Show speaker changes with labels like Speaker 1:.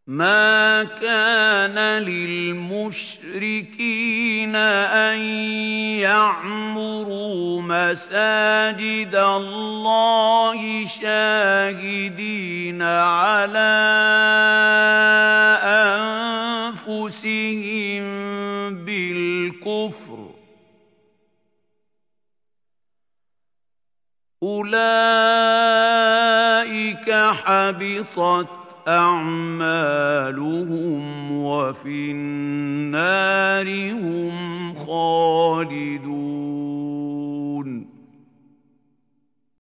Speaker 1: ما كان للمشركين أن يعمروا مساجد الله شاهدين على أنفسهم بالكفر أولئك حبطت أعمالهم وفي النار هم خالدون.